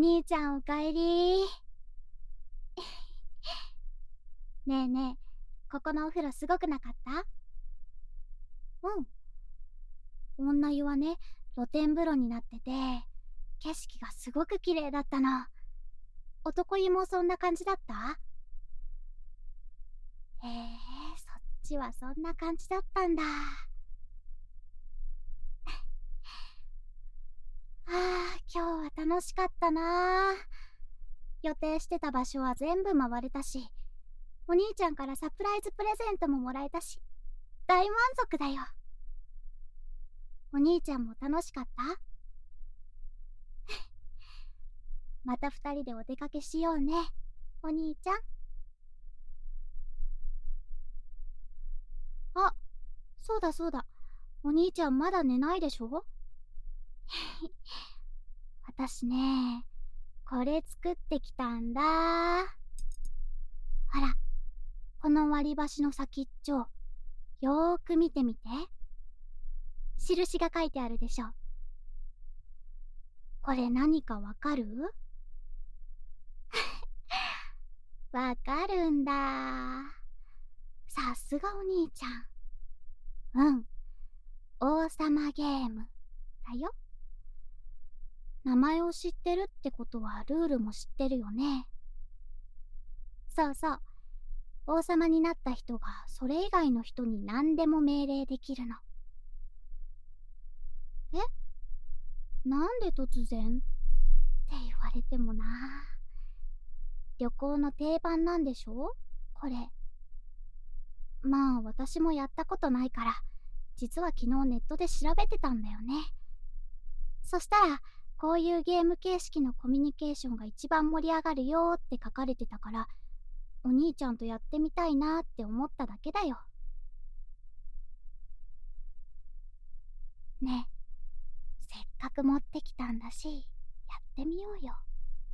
兄ちゃんおかえり。ねえねえ、ここのお風呂すごくなかった？うん。女湯はね、露天風呂になってて、景色がすごく綺麗だったの。男湯もそんな感じだった？へえ、そっちはそんな感じだったんだ。今日は楽しかったな。予定してた場所は全部回れたし、お兄ちゃんからサプライズプレゼントももらえたし、大満足だよ。お兄ちゃんも楽しかった？また二人でお出かけしようね、お兄ちゃん。あ、そうだそうだ。お兄ちゃんまだ寝ないでしょ？私ね、これ作ってきたんだ。ほら、この割り箸の先っちょ、よーく見てみて。印が書いてあるでしょ。これ何かわかる？わかるんだ。さすがお兄ちゃん。うん、王様ゲームだよ。名前を知ってるってことはルールも知ってるよね。そうそう。王様になった人がそれ以外の人に何でも命令できるの。え？なんで突然って言われてもな。旅行の定番なんでしょこれ。まあ私もやったことないから、実は昨日ネットで調べてたんだよね。そしたら、こういうゲーム形式のコミュニケーションが一番盛り上がるよって書かれてたから、お兄ちゃんとやってみたいなって思っただけだよ。ねえ、せっかく持ってきたんだし、やってみようよ。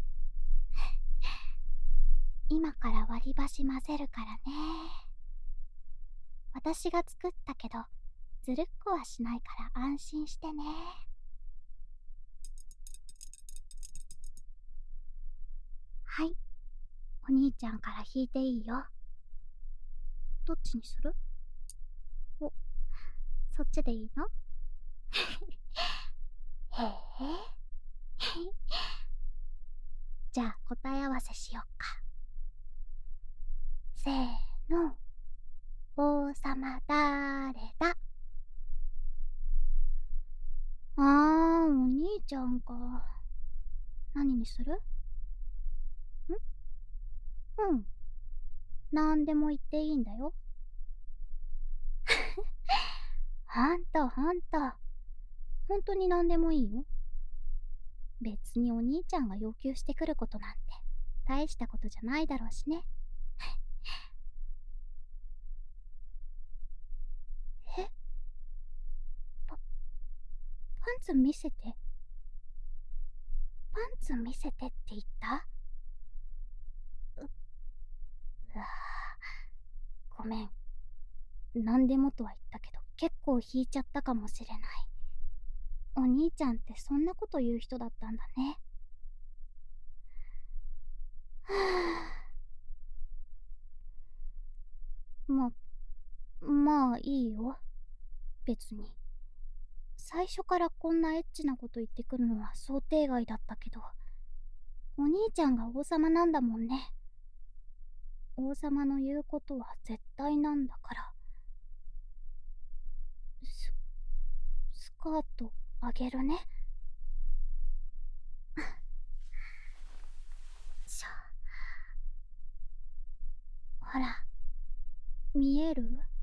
今から割り箸混ぜるからね。私が作ったけど、ずるっこはしないから安心してね。はい、お兄ちゃんから引いていいよ。どっちにする？お、そっちでいいの？へえ。じゃあ答え合わせしよっか。せーの。王様だれだ？お兄ちゃんか。何にする？うん。なんでも言っていいんだよ。ほんとほんと。ほんとになんでもいいよ。別にお兄ちゃんが要求してくることなんて大したことじゃないだろうしね。え？パンツ見せて。パンツ見せてって言った？うわぁ、ごめん。なんでもとは言ったけど結構引いちゃったかもしれない。お兄ちゃんってそんなこと言う人だったんだね。はぁ、まあいいよ。別に。最初からこんなエッチなこと言ってくるのは想定外だったけど、お兄ちゃんが王様なんだもんね。王様の言うことは絶対なんだから。スカートあげるね。しゃ。ほら、見える？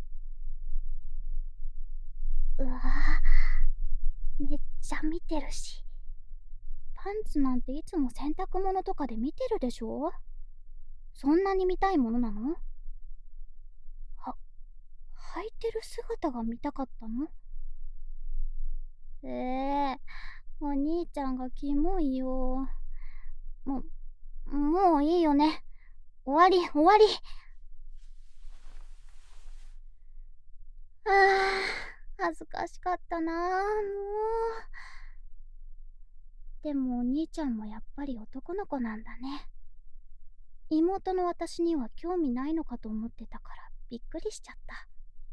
うわぁ、めっちゃ見てるし。パンツなんていつも洗濯物とかで見てるでしょ？そんなに見たいものなの？は、履いてる姿が見たかったの？お兄ちゃんがキモいよ。もういいよね。終わり終わり。恥ずかしかったなあ、もう。 でもお兄ちゃんもやっぱり男の子なんだね。妹の私には興味ないのかと思ってたからびっくりしちゃった。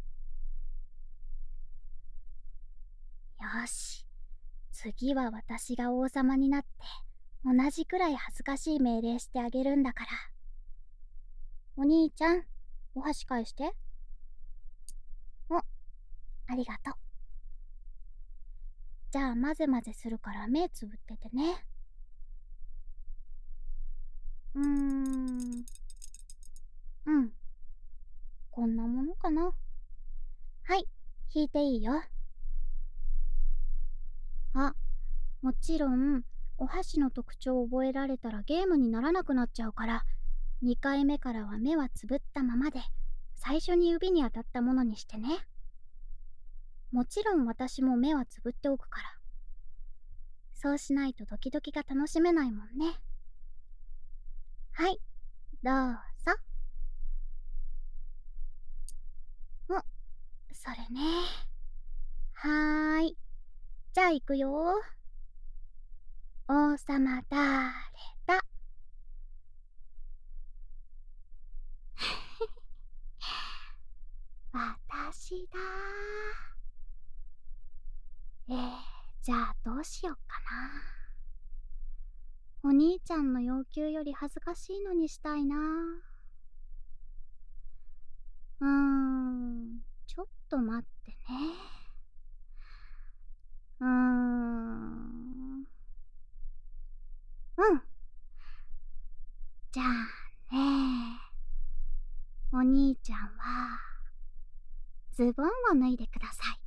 よし、次は私が王様になって同じくらい恥ずかしい命令してあげるんだから。お兄ちゃん、お箸返して。お、ありがとう。じゃあ混ぜ混ぜするから目つぶっててね。うん。こんなものかな。はい、引いていいよ。あ、もちろん、お箸の特徴を覚えられたらゲームにならなくなっちゃうから、2回目からは目はつぶったままで、最初に指に当たったものにしてね。もちろん私も目はつぶっておくから。そうしないとドキドキが楽しめないもんね。はい、どうぞ。それね。はーい。じゃあ行くよ。王様だれだ。私だ。じゃあどうしよっかな。お兄ちゃんの要求より恥ずかしいのにしたいな。ちょっと待ってね。うん。じゃあね、お兄ちゃんはズボンを脱いでください。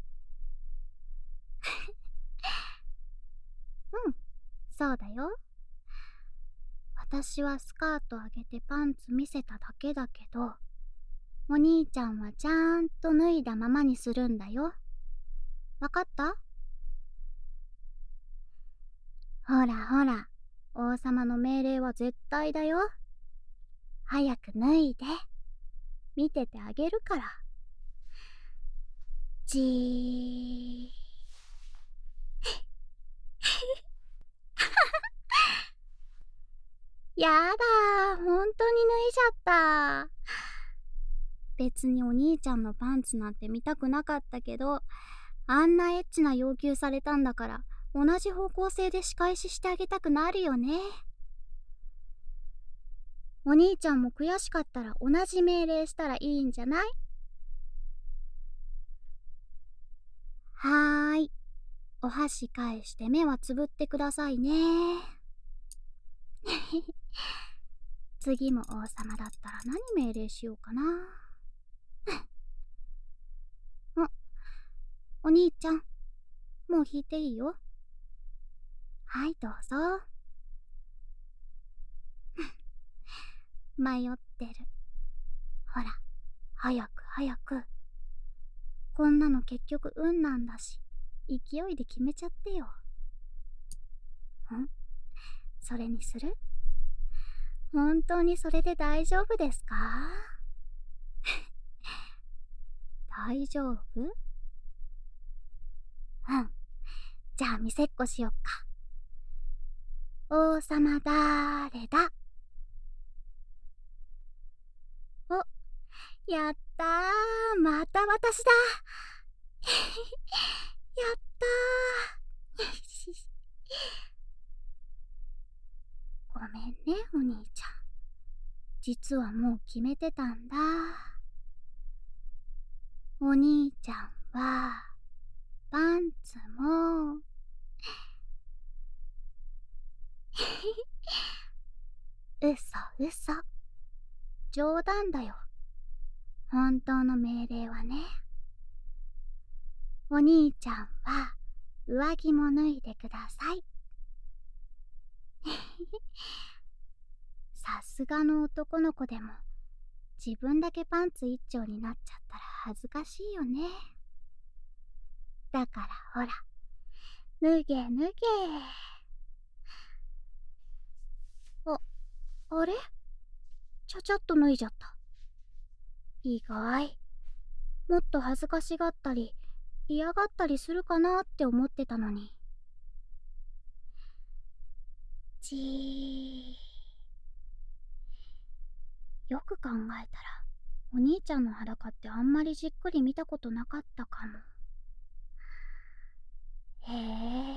うん、そうだよ。私はスカート上げてパンツ見せただけだけど、お兄ちゃんはちゃんと脱いだままにするんだよ。わかった？ほらほら、王様の命令は絶対だよ。早く脱いで。見ててあげるから。じー。やだー、本当に脱いじゃった。別にお兄ちゃんのパンツなんて見たくなかったけど、あんなエッチな要求されたんだから、同じ方向性で仕返ししてあげたくなるよね。お兄ちゃんも悔しかったら同じ命令したらいいんじゃない？はーい。お箸返して目はつぶってくださいね。次も王様だったら何命令しようかな。お兄ちゃん、もう引いていいよ。はい、どうぞ。迷ってる。ほら、早く早く。こんなの結局運なんだし、勢いで決めちゃってよ。それにする？本当にそれで大丈夫ですか？大丈夫？じゃあ見せっこしよっか。王様だーれだ？お、やったー、また私だ。やったー。ごめんね、お兄ちゃん。実はもう決めてたんだ。お兄ちゃんは、パンツも、嘘嘘。冗談だよ。本当の命令はね。お兄ちゃんは、上着も脱いでください。さすがの男の子でも、自分だけパンツ一丁になっちゃったら恥ずかしいよね。だからほら、脱げ脱げ。あれ？ちゃちゃっと脱いじゃった。意外。もっと恥ずかしがったり、嫌がったりするかなって思ってたのに。 ちー。よく考えたら、お兄ちゃんの裸ってあんまりじっくり見たことなかったかも。へえ。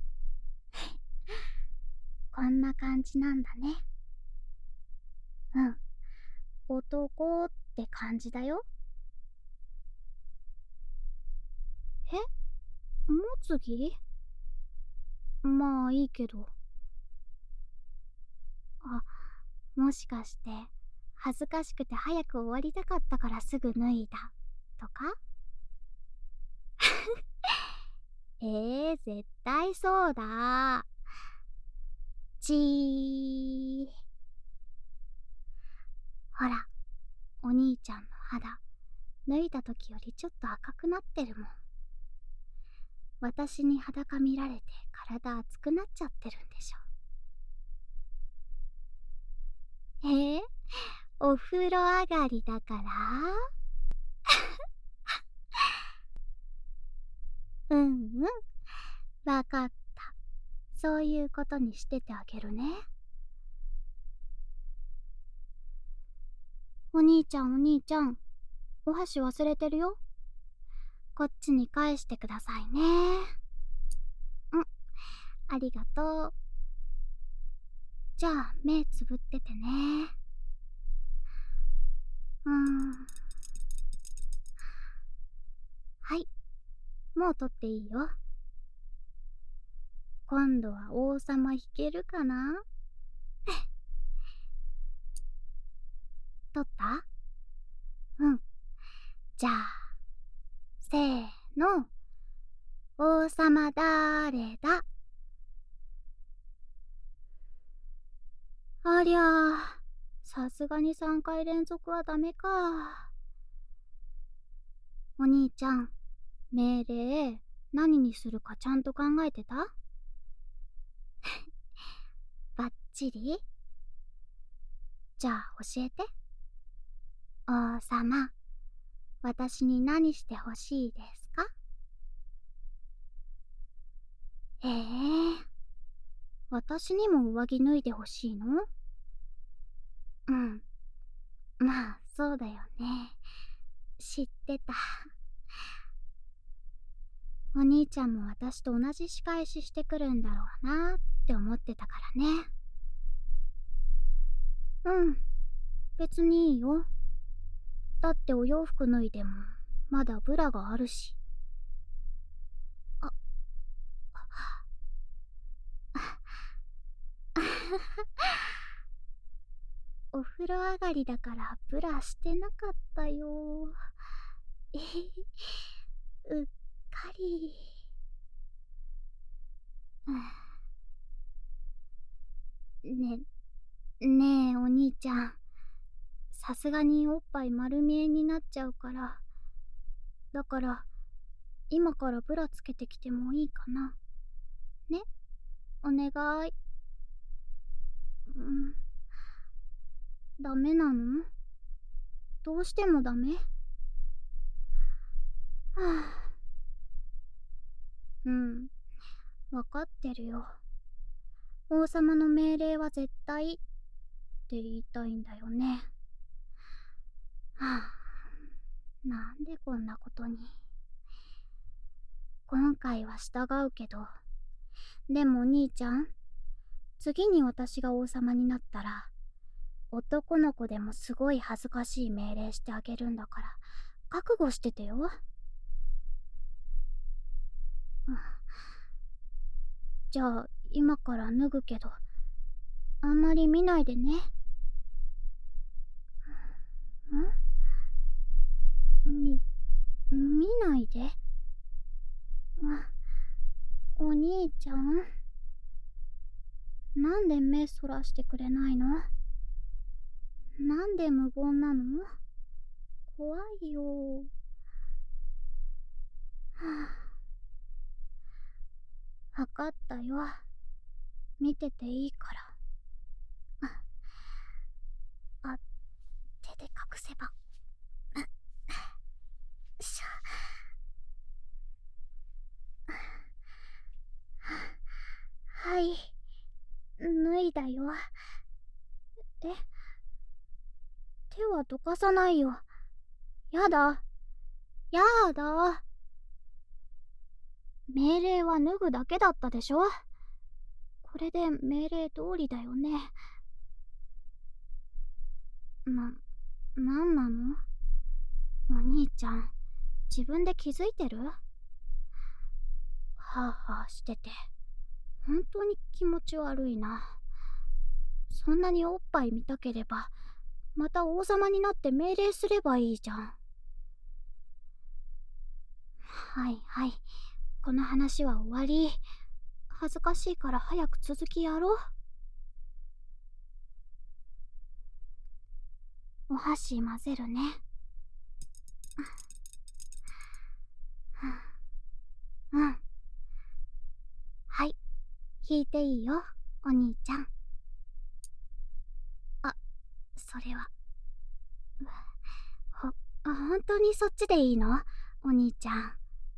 こんな感じなんだね。うん。男って感じだよ。え、もう次？まあいいけど。あ、もしかして恥ずかしくて早く終わりたかったからすぐ脱いだとか？絶対そうだ。ちー。ほら、お兄ちゃんの肌、脱いだ時よりちょっと赤くなってるもん。私に裸見られて体熱くなっちゃってるんでしょ。お風呂上がりだから？うんうん、わかった。そういうことにしててあげるね。お兄ちゃんお兄ちゃん、お箸忘れてるよ。こっちに返してくださいね。うん、ありがとう。じゃあ目つぶっててね。はい、もう取っていいよ。今度は王様引けるかな？取った？うん。じゃあ、せーの。王様だれだ？ありゃあ、さすがに3回連続はダメか。お兄ちゃん、命令何にするかちゃんと考えてた？バッチリ？じゃあ教えて。王様、私に何してほしいですか？私にも上着脱いでほしいの？うん。まあ、そうだよね。知ってた。お兄ちゃんも私と同じ仕返ししてくるんだろうなって思ってたからね。うん、別にいいよ。だってお洋服脱いでもまだブラがあるし。あ、お風呂上がりだからブラしてなかったよ。うっかり。ね、ねえお兄ちゃん、さすがにおっぱい丸見えになっちゃうから、だから今からブラつけてきてもいいかな？ね、お願い。うん、ダメなの？どうしてもダメ？はあ、うん、わかってるよ。王様の命令は絶対って言いたいんだよね。はあ、なんでこんなことに。今回は従うけど、でもお兄ちゃん、次に私が王様になったら、男の子でもすごい恥ずかしい命令してあげるんだから、覚悟しててよ。じゃあ、今から脱ぐけど、あんまり見ないでね。見ないで。お兄ちゃん、なんで目そらしてくれないの？なんで無言なの？怖いよ。わかったよ。見てていいから。手で隠せば。しゃ。はい、脱理だよ。え、手はどかさないよ。やだ。やだ。命令は脱ぐだけだったでしょ。これで命令通りだよね。なんなの？お兄ちゃん、自分で気づいてる？はあはあしてて、本当に気持ち悪いな。そんなにおっぱい見たければ、また王様になって命令すればいいじゃん。はいはい、この話は終わり。恥ずかしいから早く続きやろう。お箸混ぜるね。うん。はい、引いていいよ、お兄ちゃん。あ、それは。本当にそっちでいいの？お兄ちゃん。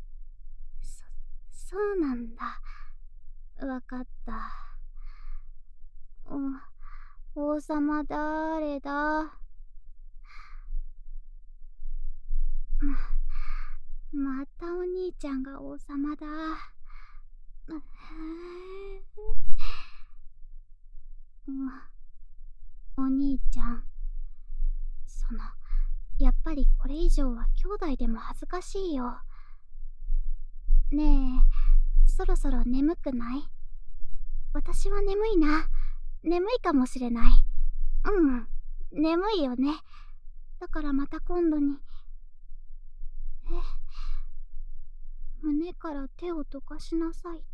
そうなんだ。わかった。王様誰だ？またお兄ちゃんが王様だ。お兄ちゃん、やっぱりこれ以上は兄弟でも恥ずかしいよ。ねえ、そろそろ眠くない？私は眠いな。眠いかもしれない。うん、眠いよね。だからまた今度に。胸から手をどかしなさいって、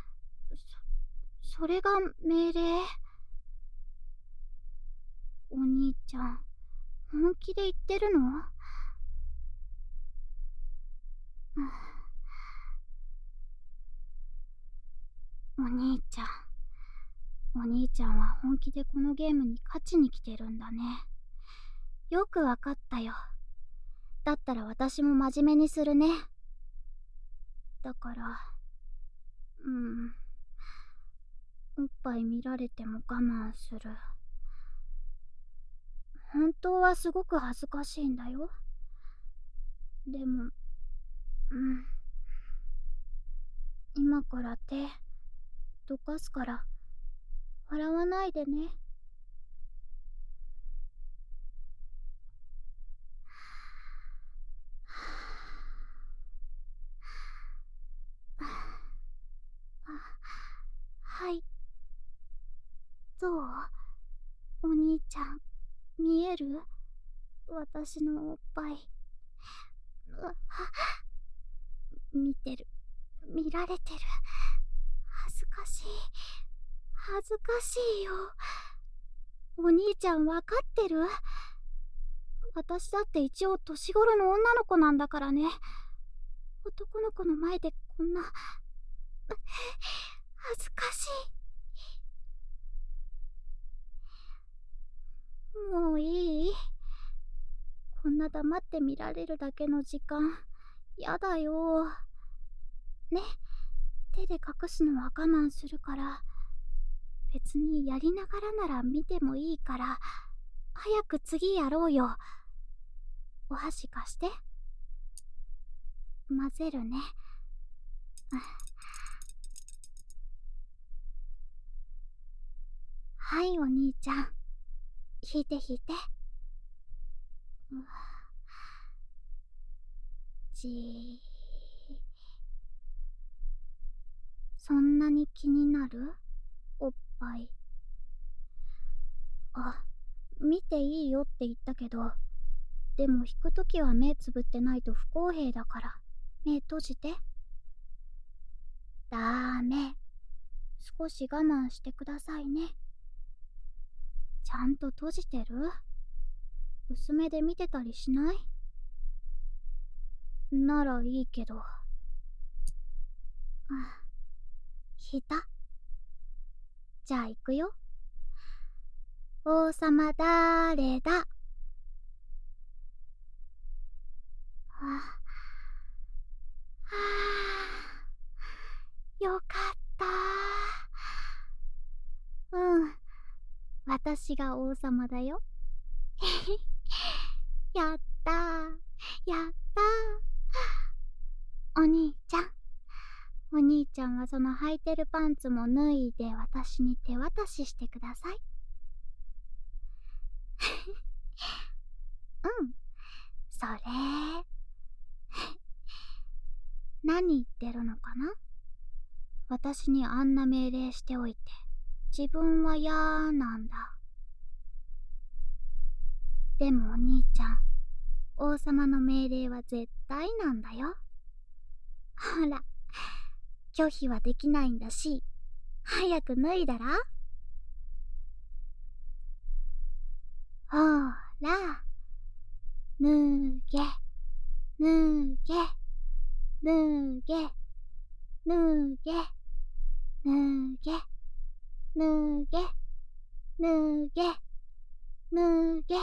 それが命令？お兄ちゃん、本気で言ってるの？お兄ちゃん、お兄ちゃんは本気でこのゲームに勝ちに来てるんだね。よくわかったよ。だったら私も真面目にするね。だから、おっぱい見られても我慢する。本当はすごく恥ずかしいんだよ。でも、今から手どかすから笑わないでね。はい。どう？お兄ちゃん、見える？私のおっぱい。見てる。見られてる。恥ずかしい。恥ずかしいよ。お兄ちゃんわかってる？私だって一応年頃の女の子なんだからね。男の子の前でこんな恥ずかしい。もういい？こんな黙って見られるだけの時間やだよ。ね、手で隠すのは我慢するから、別にやりながらなら見てもいいから、早く次やろうよ。お箸貸して。混ぜるね。はい、お兄ちゃん。引いて引いて。じー。そんなに気になる？おっぱい。あ、見ていいよって言ったけど、でも引くときは目つぶってないと不公平だから、目閉じて。だーめ。少し我慢してくださいね。ちゃんと閉じてる？薄めで見てたりしない？ならいいけど。引いた？じゃあ行くよ。王様だーれだ？よかった私が王様だよ。やったー、やったー。お兄ちゃん、お兄ちゃんはその履いてるパンツも脱いで私に手渡ししてください。うん、それ何言ってるのかな。私にあんな命令しておいて自分は嫌なんだ。でもお兄ちゃん、王様の命令は絶対なんだよ。ほら、拒否はできないんだし、早く脱いだら。ほら、脱げ、脱げ、脱げ、脱げ、脱げ、脱げ、脱げ、脱げ。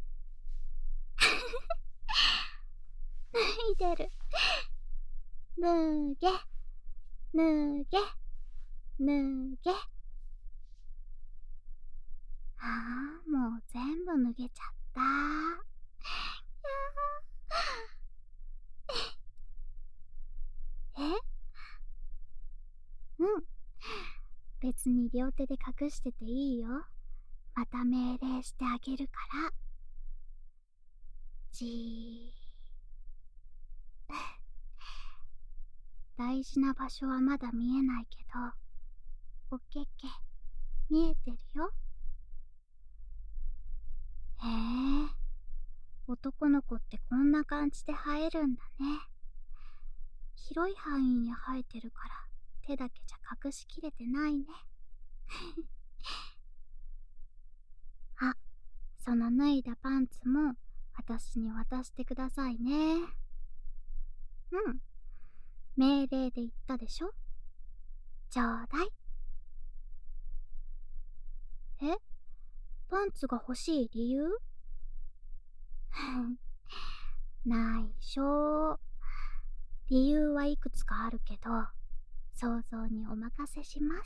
脱いでる。脱げ、脱げ、脱げ。ああ、もう全部脱げちゃった。え、うん。別に両手で隠してていいよ。また命令してあげるから。じー。大事な場所はまだ見えないけど、おけけ、見えてるよ。へえ、男の子ってこんな感じで生えるんだね。広い範囲に生えてるから手だけじゃ隠しきれてないね。あ、その脱いだパンツも私に渡してくださいね。うん、命令で言ったでしょ。ちょうだい。え、パンツが欲しい理由？内緒。理由はいくつかあるけど、想像にお任せします。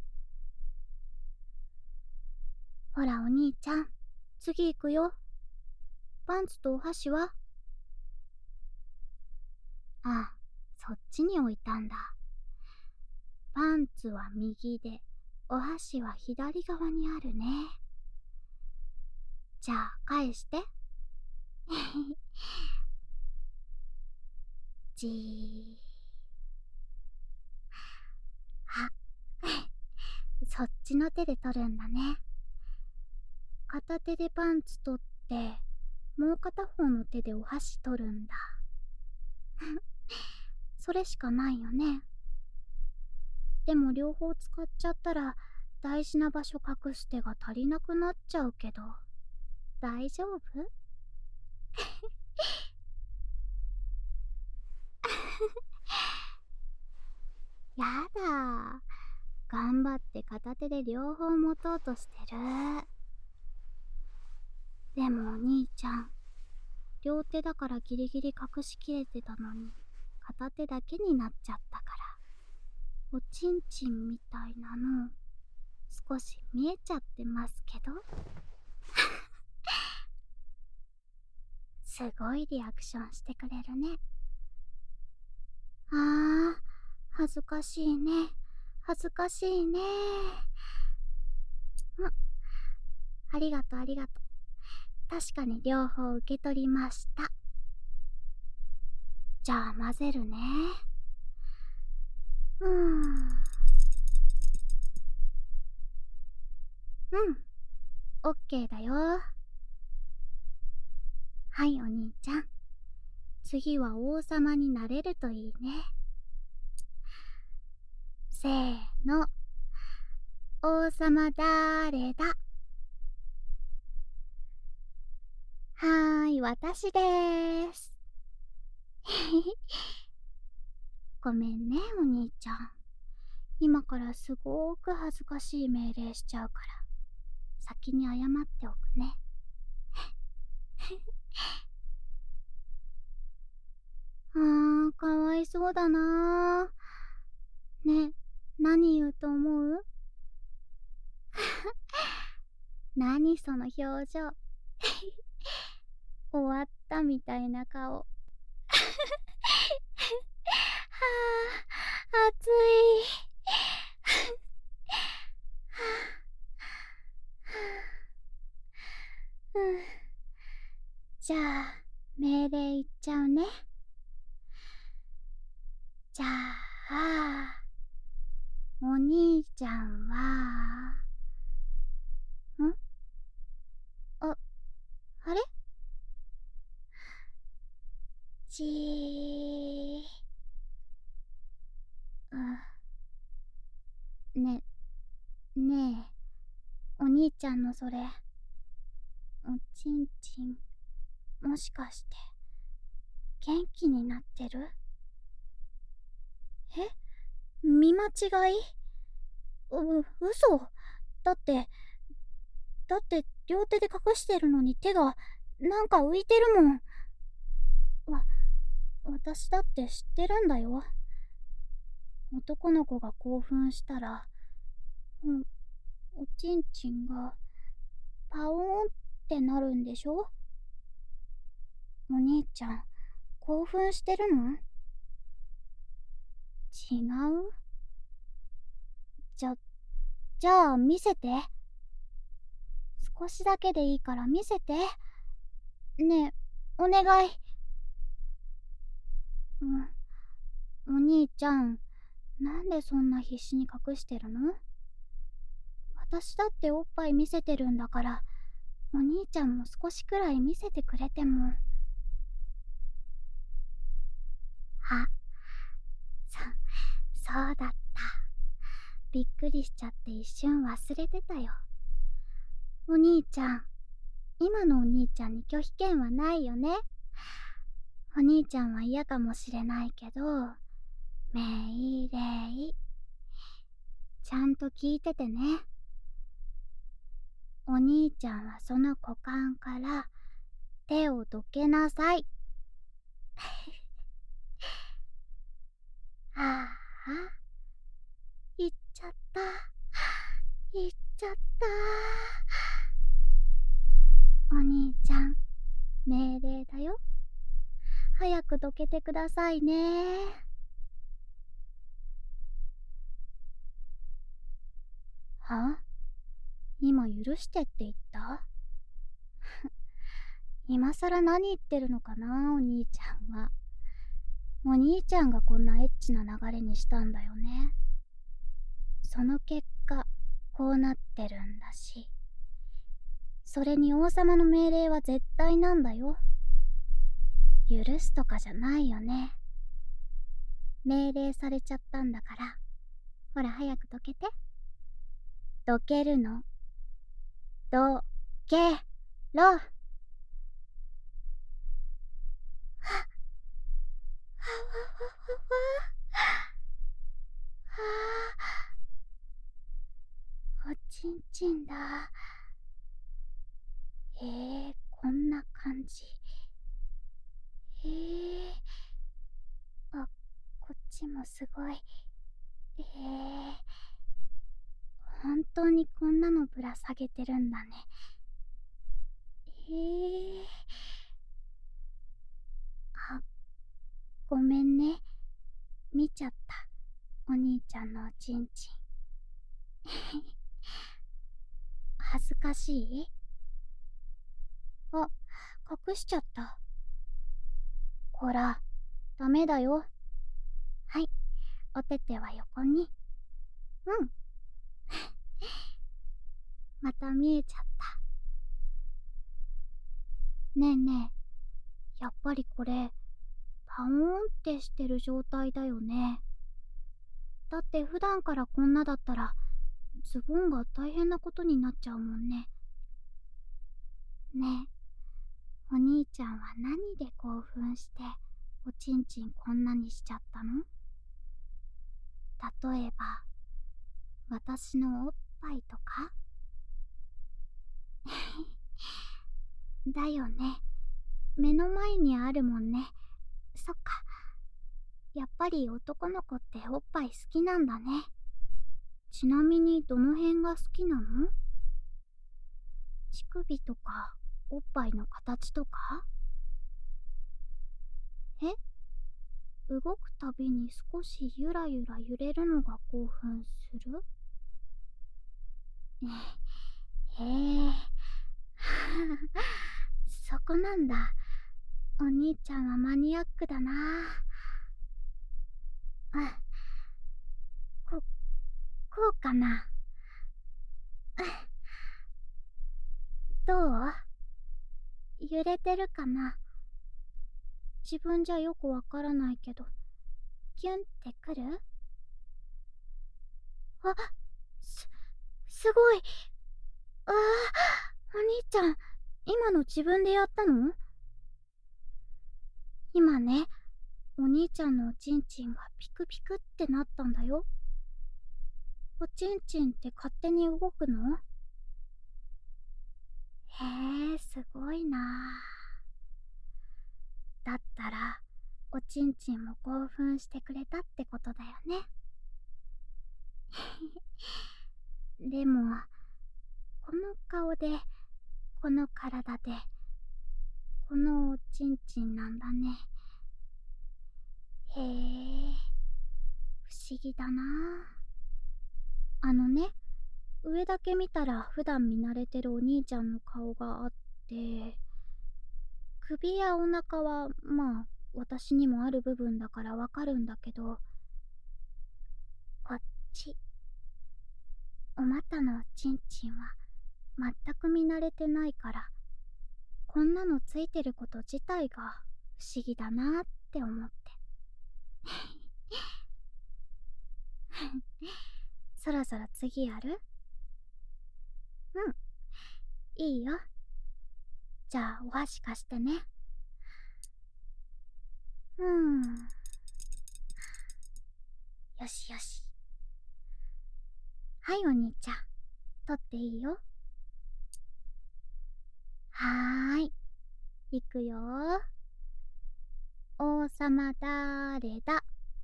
ほらお兄ちゃん、次行くよ。パンツとお箸は？あ、そっちに置いたんだ。パンツは右で、お箸は左側にあるね。じゃあ返して。じー。あ、そっちの手で取るんだね。片手でパンツ取って、もう片方の手でお箸取るんだ。それしかないよね。でも両方使っちゃったら大事な場所隠す手が足りなくなっちゃうけど、大丈夫？やだ、頑張って片手で両方持とうとしてる。でもお兄ちゃん、両手だからギリギリ隠しきれてたのに片手だけになっちゃったから、おちんちんみたいなの少し見えちゃってますけど。すごいリアクションしてくれるね。あー、恥ずかしいね、恥ずかしいね。ありがとうありがとう。確かに両方受け取りました。じゃあ混ぜるね。オッケーだよ。はいお兄ちゃん、次は王様になれるといいね。せーの、王様だーれだ？はーい、私でーす。ごめんねお兄ちゃん、今からすごーく恥ずかしい命令しちゃうから先に謝っておくね。かわいそうだなー。ね、何言うと思う？ 何その表情。終わったみたいな顔。はあ、暑い。うん。じゃあ、命令言っちゃうね。じゃあ、お兄ちゃんは、あ、あれちー。ね、ねえ、お兄ちゃんのそれ、おちんちん、もしかして、元気になってる？え？見間違い？嘘。だって、両手で隠してるのに手が、なんか浮いてるもん。私だって知ってるんだよ。男の子が興奮したら、おちんちんが、パオーンってなるんでしょ？お兄ちゃん、興奮してるの？違う？じゃ、じゃあ見せて。少しだけでいいから見せて。ねえ、お願い。お兄ちゃん、なんでそんな必死に隠してるの？私だっておっぱい見せてるんだから、お兄ちゃんも少しくらい見せてくれても。あ、そうだった。びっくりしちゃって一瞬忘れてたよ。お兄ちゃん、今のお兄ちゃんに拒否権はないよね。お兄ちゃんは嫌かもしれないけど、命令。ちゃんと聞いててね。お兄ちゃんはその股間から手をどけなさい。ああ、行っちゃった。行っちゃった。お兄ちゃん、命令だよ。早くどけてくださいね。は？今許してって言った？今さら何言ってるのかな、お兄ちゃんは。お兄ちゃんがこんなエッチな流れにしたんだよね。その結果、こうなってるんだし。それに王様の命令は絶対なんだよ。許すとかじゃないよね。命令されちゃったんだから。ほら早くどけて。どけるの。どけろ。おちんちんだ。こんな感じ。あ、こっちもすごい。本当にこんなのぶら下げてるんだね。あ、ごめんね。見ちゃった。お兄ちゃんのおちんちん。恥ずかしい？あ、隠しちゃった。こら、ダメだよ。はい、おてては横に。うん。また見えちゃった。ねえねえ、やっぱりこれ、パオーンってしてる状態だよね。だって普段からこんなだったら、ズボンが大変なことになっちゃうもんね。ねえ、お兄ちゃんは何で興奮して、おちんちんこんなにしちゃったの？例えば、私のおっぱいとか？だよね。目の前にあるもんね。そっか。やっぱり男の子っておっぱい好きなんだね。ちなみにどの辺が好きなの？ 乳首とかおっぱいの形とか？え、動くたびに少しゆらゆら揺れるのが興奮する？へえ。そこなんだ。お兄ちゃんはマニアックだな。うん。こ、こうかな。どう？揺れてるかな？自分じゃよくわからないけど、キュンってくる？あ、す、すごい。ああ、お兄ちゃん、今の自分でやったの？今ね、お兄ちゃんのおちんちんがピクピクってなったんだよ。おちんちんって勝手に動くの？へえ、すごいな。だったら、おちんちんも興奮してくれたってことだよね。でも、この顔で、この体で、このおちんちんなんだね。へえ、不思議だな。あのね、上だけ見たら普段見慣れてるお兄ちゃんの顔があって、首やお腹はまあ私にもある部分だからわかるんだけど、こっち、お股のおちんちんは全く見慣れてないから、こんなのついてること自体が不思議だなって思って。そろそろ次やる？うん、いいよ。じゃあお箸貸してね。よしよし。はい、お兄ちゃん、取っていいよ。はーい、いくよ。王様だれだ？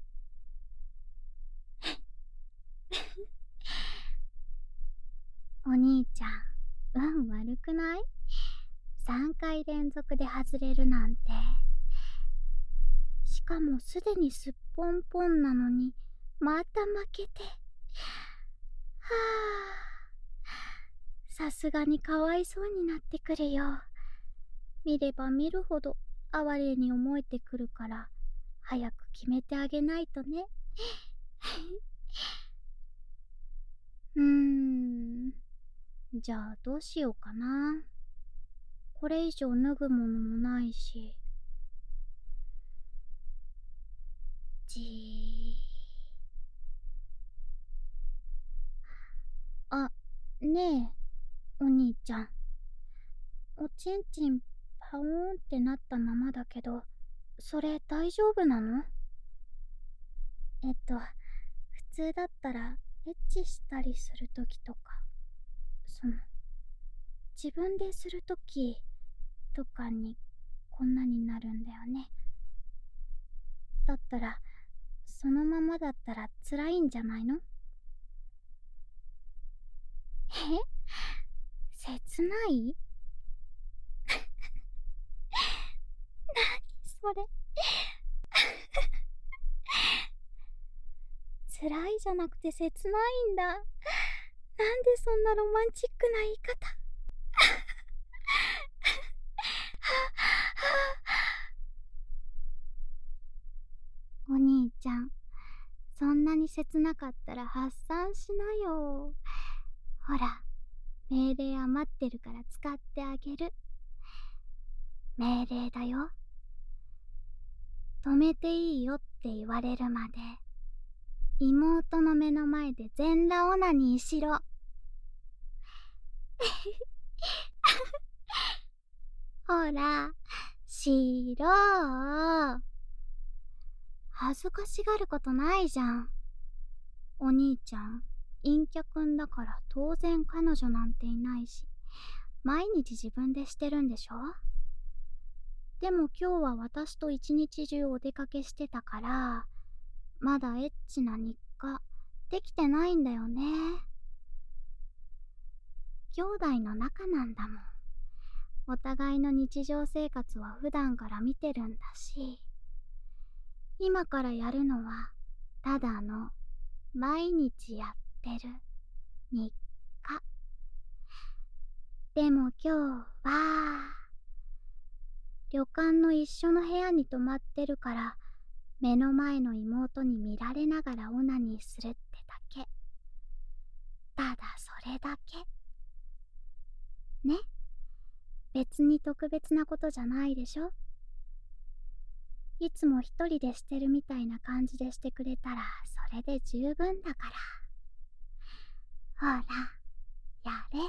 お兄ちゃん、運悪くない？ 3 回連続で外れるなんて。しかもすでにすっぽんぽんなのに、また負けて。はあ、さすがにかわいそうになってくるよ。見れば見るほど哀れに思えてくるから、早く決めてあげないとね。じゃあどうしようかな。これ以上脱ぐものもないし。じー。あ、ねえ、お兄ちゃん。おちんちんパオーンってなったままだけど、それ大丈夫なの？普通だったらエッチしたりするときとか、自分でするときとかにこんなになるんだよね。だったら、そのままだったら辛いんじゃないの？切ない？それ。辛いじゃなくて切ないんだ。なんでそんなロマンチックな言い方。お兄ちゃん、そんなに切なかったら発散しなよ。ほら、命令余ってるから使ってあげる。命令だよ。止めていいよって言われるまで、妹の目の前で全裸オナニーしろ。ほら、しろー。恥ずかしがることないじゃん。お兄ちゃん、陰キャくんだから当然彼女なんていないし、毎日自分でしてるんでしょ？でも今日は私と一日中お出かけしてたから、まだエッチな日課できてないんだよね。兄弟の仲なんだもん。 お互いの日常生活は普段から見てるんだし、今からやるのはただの毎日やってる日課。でも今日は旅館の一緒の部屋に泊まってるから、目の前の妹に見られながらオナニーするってだけ。ただそれだけね。別に特別なことじゃないでしょ。いつも一人でしてるみたいな感じでしてくれたらそれで十分だから。ほら、やれ。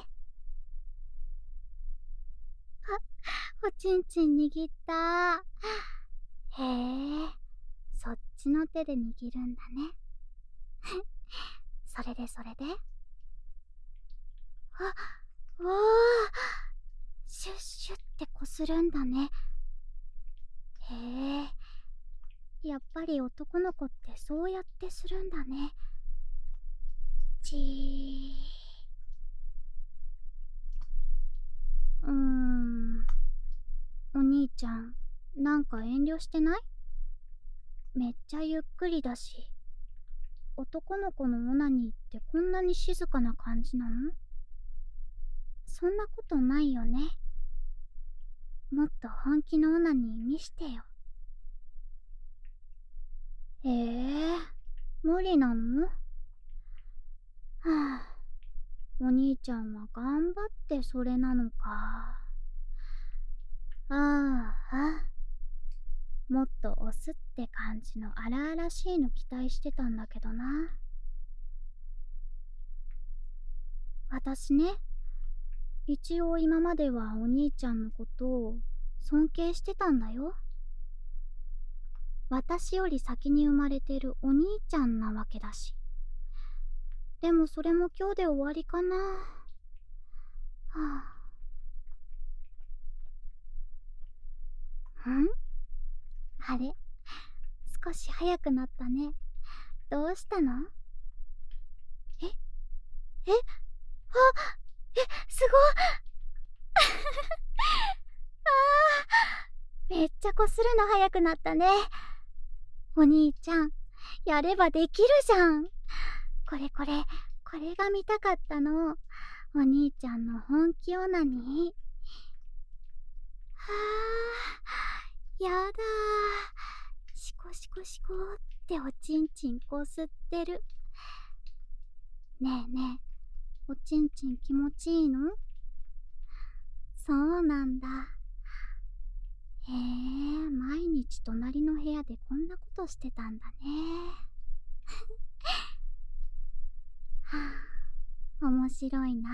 おちんちん握った。へえ、そっちの手で握るんだね。それでそれで、あ、おー、シュッシュってこするんだね。へえ、やっぱり男の子ってそうやってするんだね。ちお兄ちゃん、なんか遠慮してない？めっちゃゆっくりだし。男の子のオナニーってこんなに静かな感じなの？そんなことないよね。もっと本気のオナニー見してよ。無理なの？はあ、お兄ちゃんは頑張ってそれなのか。ああ、もっと押すって感じの荒々しいの期待してたんだけどな。私ね、一応今まではお兄ちゃんのことを尊敬してたんだよ。私より先に生まれてるお兄ちゃんなわけだし。でもそれも今日で終わりかな。はあ、あれ、少し早くなったね。どうしたの？ええすごい。めっちゃこするの早くなったね。お兄ちゃん、やればできるじゃん。これが見たかったの。お兄ちゃんの本気オナニー。はあ、やだー。シコシコシコっておちんちんこすってる。ねえねえ、おちんちん気持ちいいの？そうなんだ。へえ、毎日隣の部屋でこんなことしてたんだね。はあ、面白いな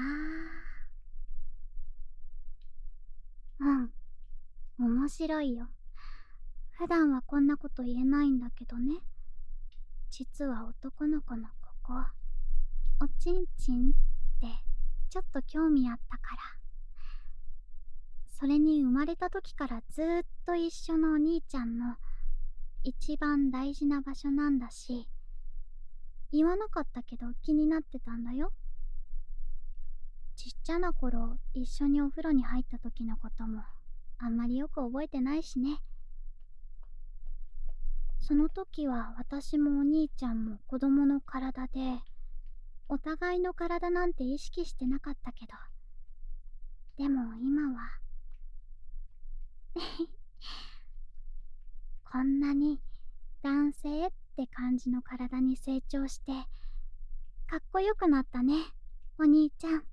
あ。面白いよ。普段はこんなこと言えないんだけどね。実は男の子のここ、おちんちんってちょっと興味あったから。それに生まれた時からずーっと一緒のお兄ちゃんの一番大事な場所なんだし、言わなかったけど気になってたんだよ。ちっちゃな頃一緒にお風呂に入った時のこともあんまりよく覚えてないしね。その時は私もお兄ちゃんも子供の体で、お互いの体なんて意識してなかったけど、でも今はこんなに男性って感じの体に成長してかっこよくなったね、お兄ちゃん。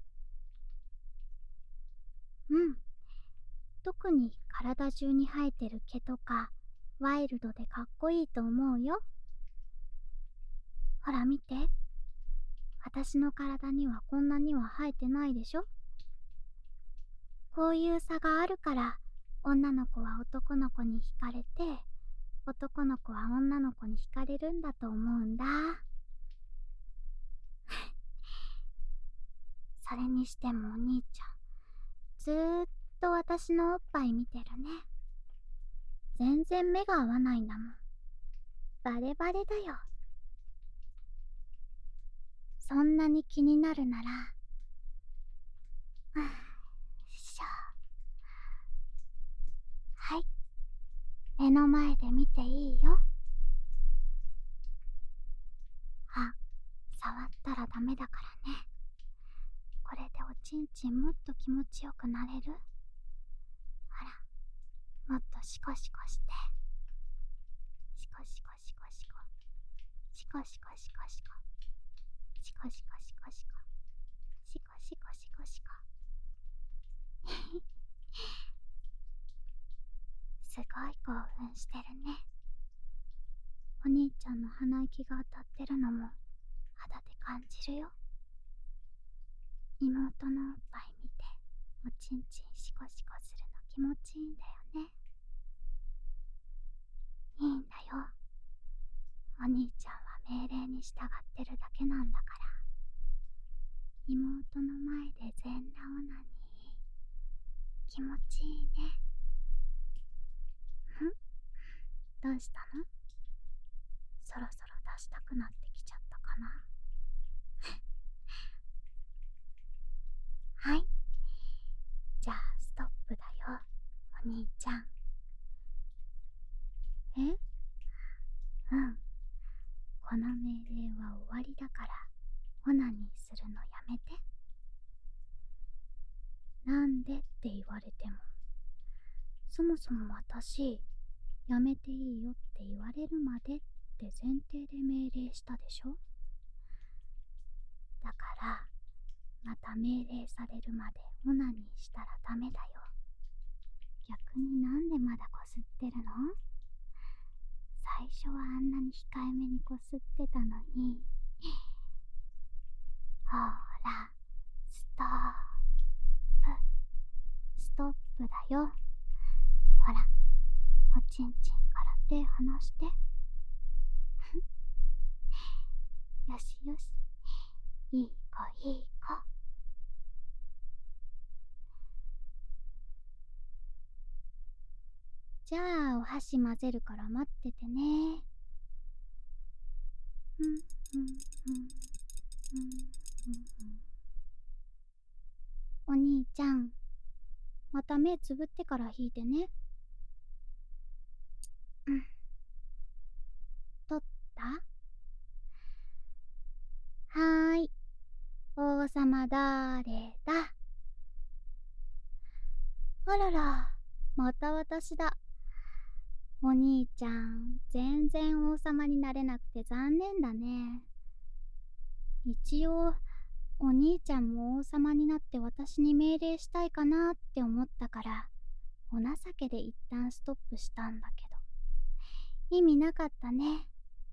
特に体中に生えてる毛とかワイルドでかっこいいと思うよ。ほら見て、私の体にはこんなには生えてないでしょ。こういう差があるから女の子は男の子に惹かれて、男の子は女の子に惹かれるんだと思うんだ。それにしてもお兄ちゃん、ずーっと私のおっぱい見てるね。全然目が合わないんだもん。バレバレだよ。そんなに気になるなら、よいしょ。 はい、目の前で見ていいよ。あ、触ったらダメだからね。これでおちんちんもっと気持ちよくなれる？ほら、もっとシコシコして。シコシコシコシコ。シコシコシコシコ。シコシコシコシコ。シコシコシコシコ。すごい興奮してるね。お兄ちゃんの鼻息が当たってるのも肌で感じるよ。妹のおっぱい見ておちんちんシコシコするの気持ちいいんだよね。いいんだよ。お兄ちゃんは命令に従ってるだけなんだから。妹の前で全裸オナニー気持ちいいね。どうしたの？そろそろ出したくなってきちゃったかな。はい、じゃあストップだよ、お兄ちゃん。え？うん、この命令は終わりだからオナニーするのやめて。なんでって言われても、そもそも私やめていいよって言われるまでって前提で命令したでしょ。だからまた命令されるまでオナニーしたらダメだよ。逆になんでまだこすってるの？最初はあんなに控えめにこすってたのに。ほら、ストップ、ストップだよ。ほら、おちんちんから手離して。よしよし、いい子いい子。じゃあお箸混ぜるから待っててね。お兄ちゃん、また目つぶってから引いてね。取った？はーい、王様だれだ？あらら、また私だ。お兄ちゃん、全然王様になれなくて残念だね。一応、お兄ちゃんも王様になって私に命令したいかなって思ったから、お情けで一旦ストップしたんだけど、意味なかったね。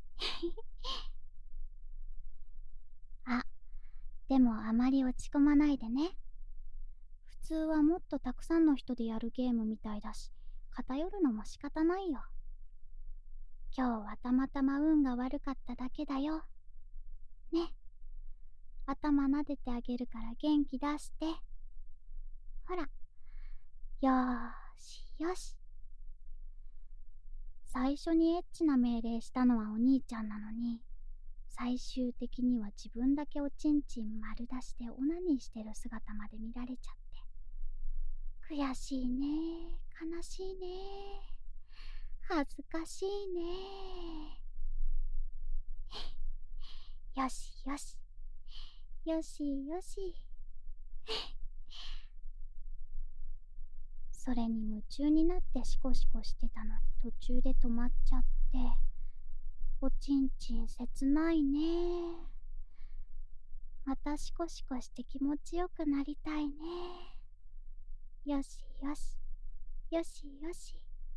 あ、でもあまり落ち込まないでね。普通はもっとたくさんの人でやるゲームみたいだし、偏るのも仕方ないよ。今日はたまたま運が悪かっただけだよ。ね。頭撫でてあげるから元気出して。ほら。よーしよし。最初にエッチな命令したのはお兄ちゃんなのに、最終的には自分だけおちんちん丸出しでオナニーしてる姿まで見られちゃって。悔しいね。悲しいね。恥ずかしいね。よしよし。よしよし。それに夢中になってシコシコしてたのに途中で止まっちゃって、おちんちん切ないね。またシコシコして気持ちよくなりたいね。よしよし、よしよし。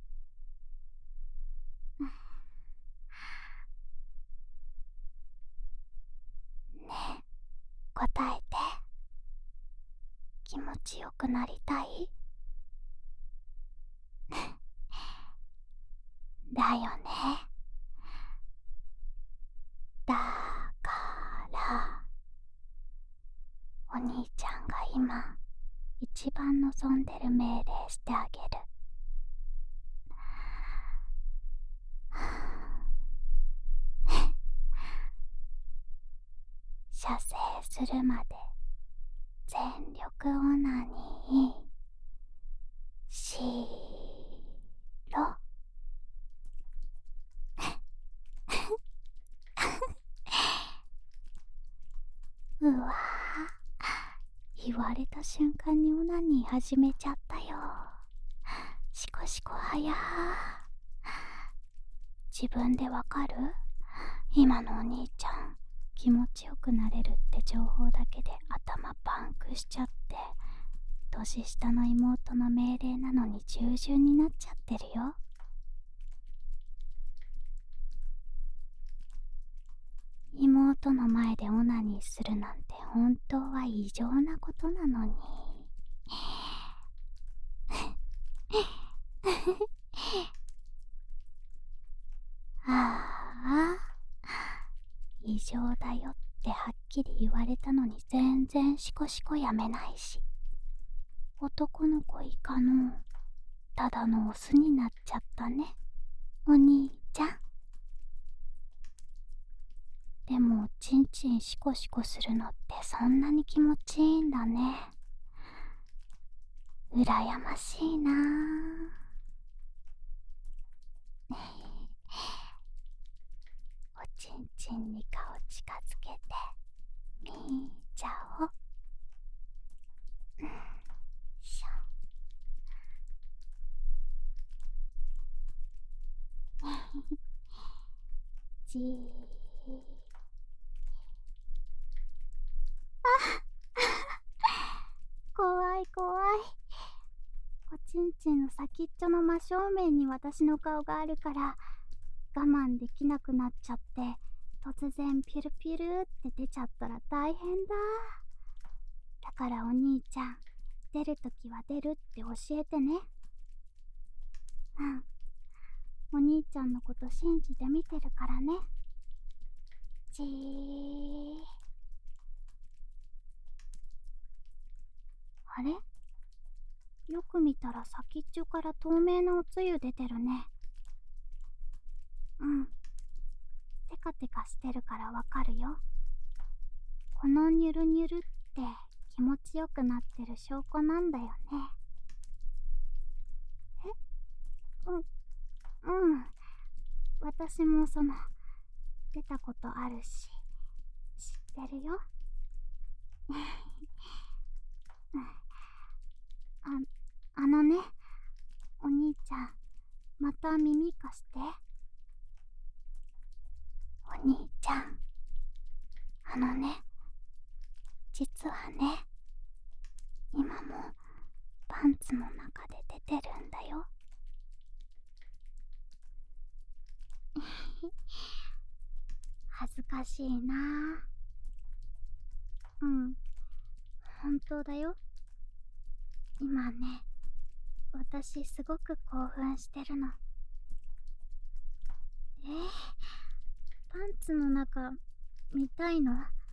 ねえ、答えて。気持ちよくなりたい？だよね。だからお兄ちゃんが今一番望んでる命令してあげる。射精するまで全力オナニーしー。 うわぁ、言われた瞬間にオナニー始めちゃったよ。シコシコはやー。自分でわかる？今のお兄ちゃん、気持ちよくなれるって情報だけで頭パンクしちゃって、年下の妹の命令なのに従順になっちゃってるよ。妹の前でオナニーするなんて本当は異常なことなのに。ああ、異常だよってはっきり言われたのに全然シコシコやめないし、男の子以下のただのオスになっちゃったね、お兄ちゃん。でもおちんちんシコシコするのってそんなに気持ちいいんだね。うらやましいなぁ。おちんちんに顔近づけてみーちゃお。しょ。じー。怖い怖い。おちんちんの先っちょの真正面に私の顔があるから我慢できなくなっちゃって、突然ピュルピュルって出ちゃったら大変だ。だからお兄ちゃん、出るときは出るって教えてね。うん、お兄ちゃんのこと信じて見てるからね。じー。あれ？よく見たら先っちょから透明なおつゆ出てるね。うん。テカテカしてるからわかるよ。このニュルニュルって気持ちよくなってる証拠なんだよね。え？うん。私も出たことあるし、知ってるよ。あのね、お兄ちゃん、また耳貸して。お兄ちゃん、あのね、実はね、今もパンツの中で出てるんだよ。恥ずかしいなぁ。うん、本当だよ。今ね、私すごく興奮してるの。パンツの中見たいの？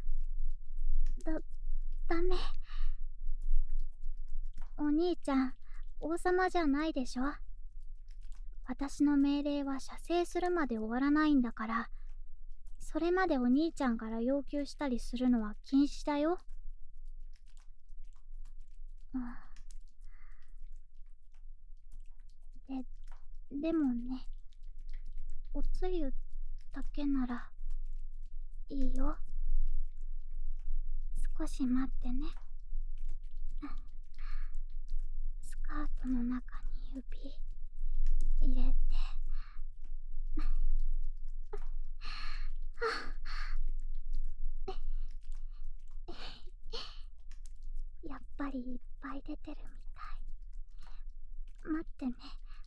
ダメ。お兄ちゃん、王様じゃないでしょ。私の命令は射精するまで終わらないんだから、それまでお兄ちゃんから要求したりするのは禁止だよ。でもね、おつゆだけならいいよ。少し待ってね。スカートの中に指入れて。やっぱりいっぱい出てるみたい。待ってね。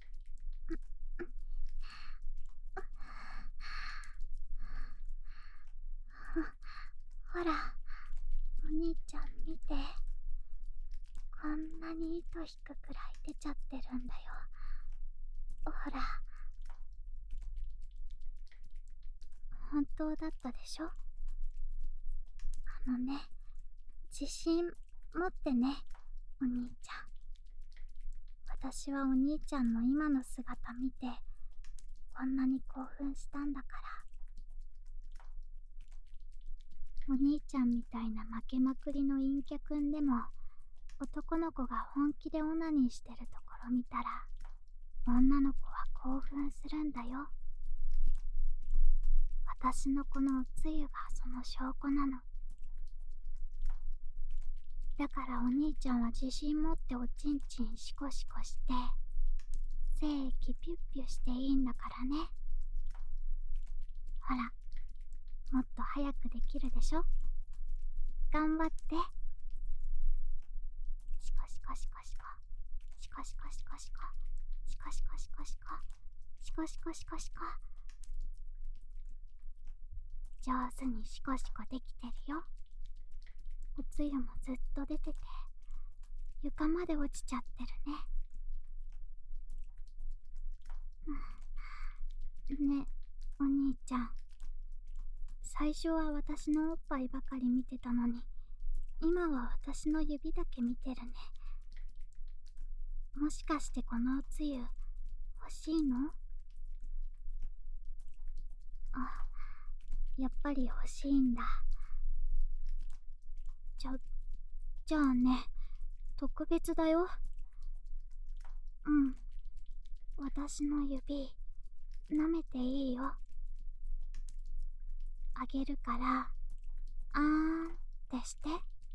ほら、お兄ちゃん見て。こんなに糸引くくらい出ちゃってるんだよ。ほら。本当だったでしょ？自信持ってね、お兄ちゃん。私はお兄ちゃんの今の姿見て、こんなに興奮したんだから。お兄ちゃんみたいな負けまくりの陰キャくんでも、男の子が本気でオナニーしてるところ見たら、女の子は興奮するんだよ。私のこのおつゆがその証拠なの。 だからお兄ちゃんは自信持っておちんちんシコシコして、精液ピュッピュしていいんだからね。ほら、もっと早くできるでしょ。頑張って。シコシコシコシコ、シコシコシコシコ、シコシコシコシコ、シコシコシコシコ。上手にシコシコできてるよ。おつゆもずっと出てて、床まで落ちちゃってるね。ねえ、お兄ちゃん。最初は私のおっぱいばかり見てたのに、今は私の指だけ見てるね。もしかしてこのおつゆ、欲しいの？あ、やっぱり欲しいんだ。じゃあね、特別だよ。うん。私の指、舐めていいよ。あげるから、あーんってして。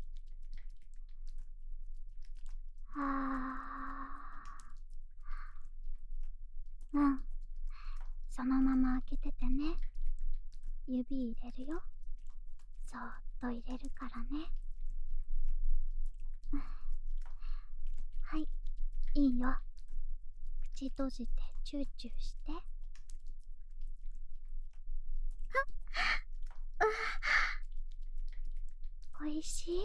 うん。そのまま開けててね。指入れるよ。そーっと入れるからね。はい、いいよ。口閉じてチューチューして。おいしい？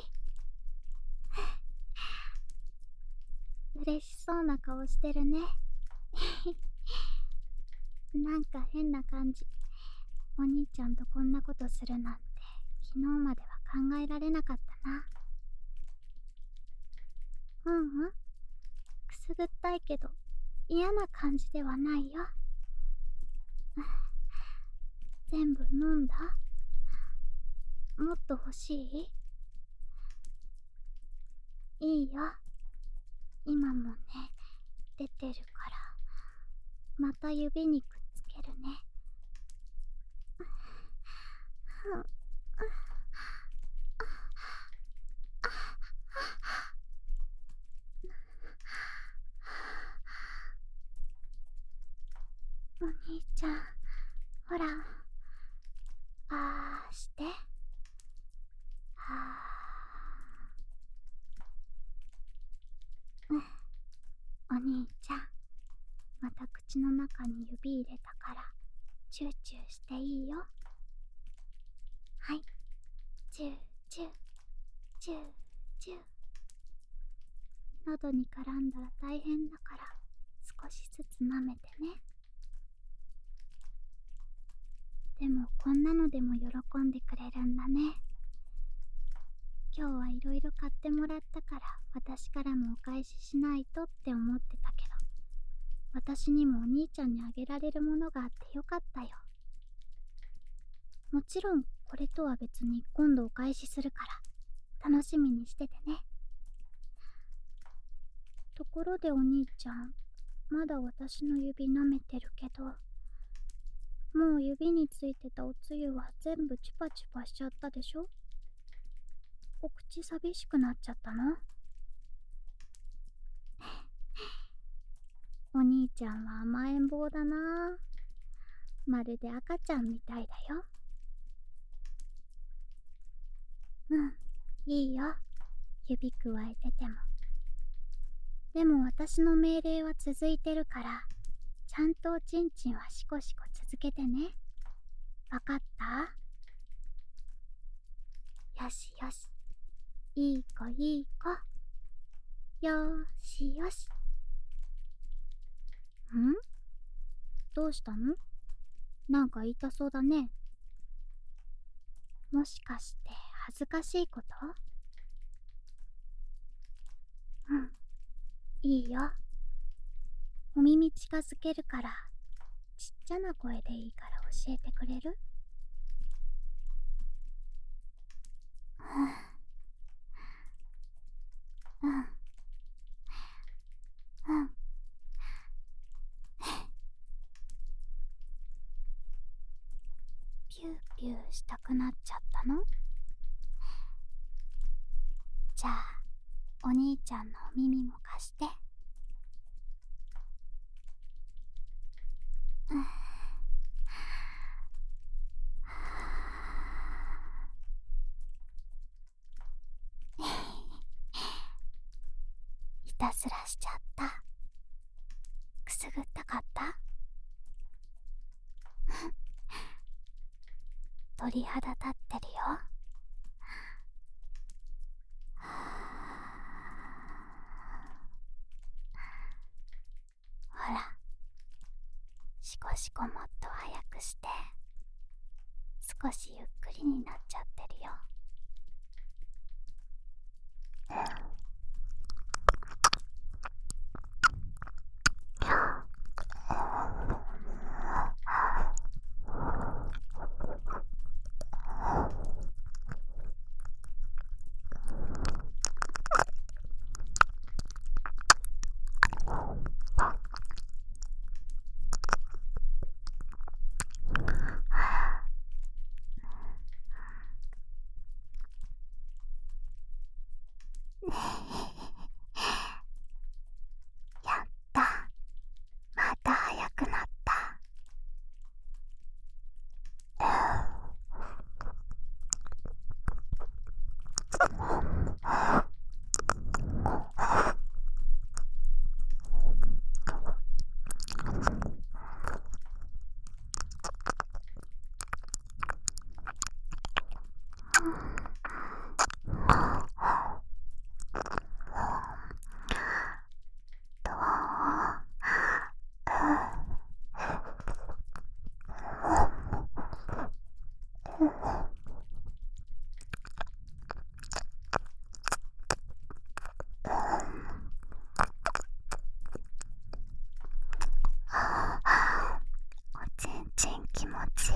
嬉しそうな顔してるね。なんか変な感じ。お兄ちゃんとこんなことするなんて昨日までは考えられなかったな。くすぐったいけど嫌な感じではないよ。全部飲んだ？もっと欲しい？いいよ。今もね、出てるから、また指にくっつけるね。お兄ちゃん、ほら、あーして。お兄ちゃん、また口の中に指入れたから、チューチューしていいよ。はい、チューチュー、チューチュー。喉に絡んだら大変だから、少しずつ舐めてね。でもこんなのでも喜んでくれるんだね。今日はいろいろ買ってもらったから私からもお返ししないとって思ってたけど、私にもお兄ちゃんにあげられるものがあってよかったよ。もちろんこれとは別に今度お返しするから楽しみにしててね。ところでお兄ちゃん、まだ私の指舐めてるけど、もう指についてたおつゆは全部チュパチュパしちゃったでしょ？お口寂しくなっちゃったの？お兄ちゃんは甘えん坊だな。まるで赤ちゃんみたいだよ。いいよ。指くわえてても。でも私の命令は続いてるから、ちゃんとおちんちんはシコシコ続けてね。わかった？よしよし。いい子いい子。よーしよし。どうしたの？なんか言いたそうだね。もしかして恥ずかしいこと？いいよ。お耳近づけるから、ちっちゃな声でいいから教えてくれる？うん。ピューピューしたくなっちゃったの？じゃあお兄ちゃんのお耳も貸して。いたずらしちゃった。くすぐったかった？鳥肌立ってるよ。ほら、シコシコもっと早くして。少しゆっくりになっちゃってるよ。やった、また早くなった。どう？おちんちん気持ちいい。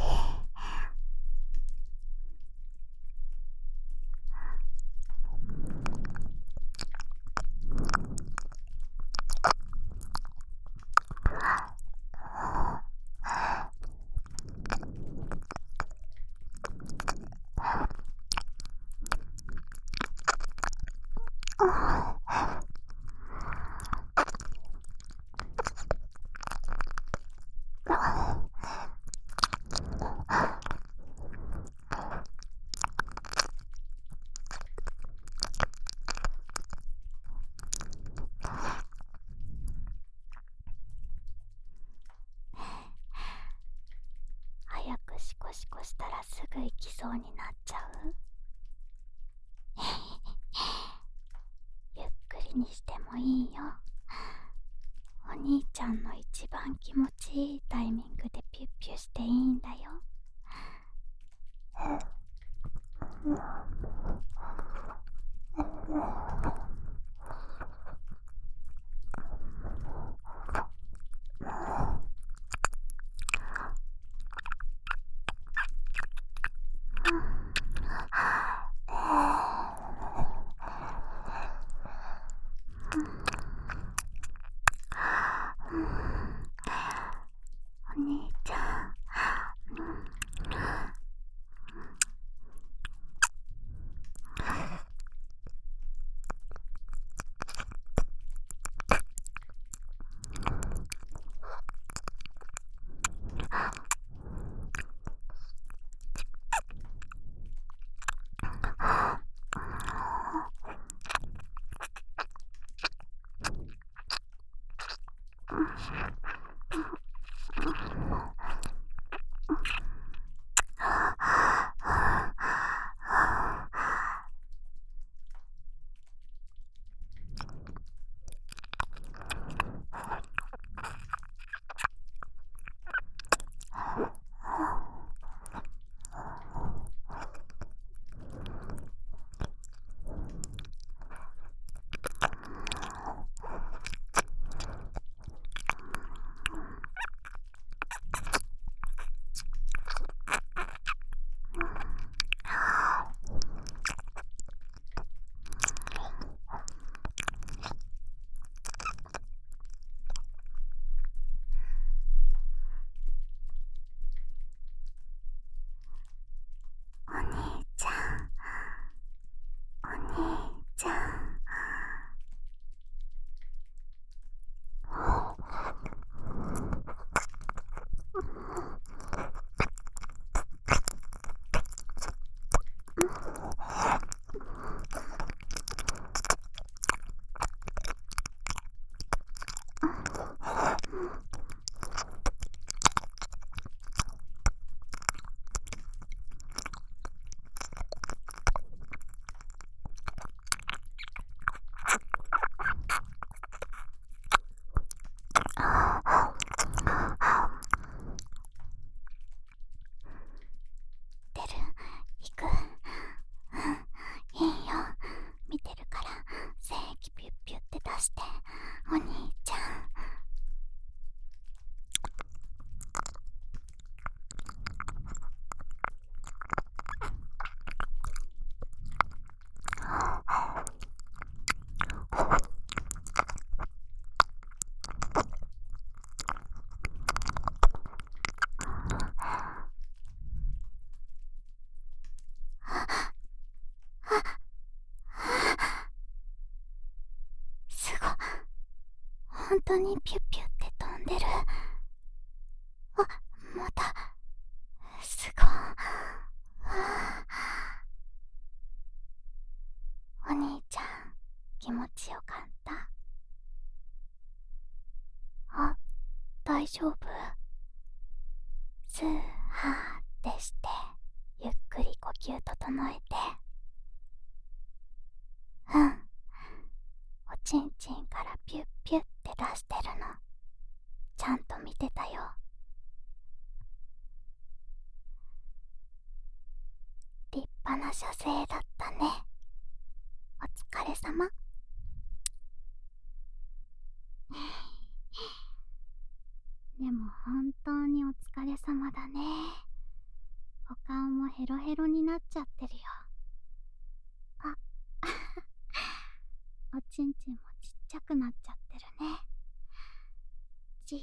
早くシコシコしたらすぐ行きそうになっちゃう？ゆっくりにしてもいいよ。お兄ちゃんの一番気持ちいいタイミングでピュッピュしていいんだよ。お兄ちゃん、 当にピュッピュって飛んでる。あ、また。すごい。お兄ちゃん、気持ちよかった？あ、大丈夫？スーハーってして、ゆっくり呼吸整えて。うん。おちんちんからピュッピュッって出してるの、ちゃんと見てたよ。立派な射精だったね。お疲れ様。でも本当にお疲れ様だね。お顔もヘロヘロになっちゃってるよ。あおちんちんもちっちゃくなっちゃってるね。じー。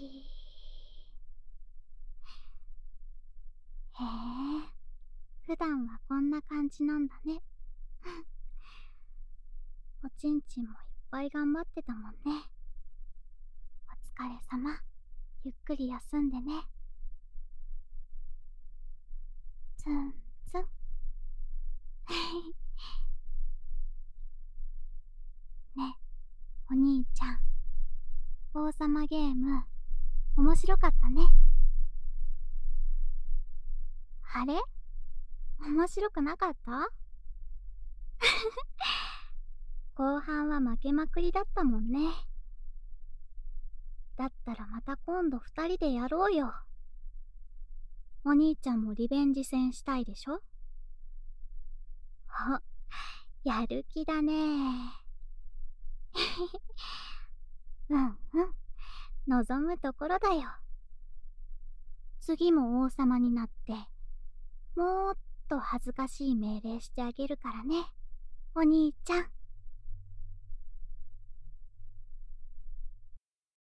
へえ、普段はこんな感じなんだね。おちんちんもいっぱい頑張ってたもんね。お疲れ様。ゆっくり休んでね。ツンツン。ね、お兄ちゃん。王様ゲーム、面白かったね。あれ？面白くなかった？後半は負けまくりだったもんね。だったらまた今度2人でやろうよ。お兄ちゃんもリベンジ戦したいでしょ？あ、やる気だね。うんうん、望むところだよ。次も王様になって、もっと恥ずかしい命令してあげるからね、お兄ちゃん。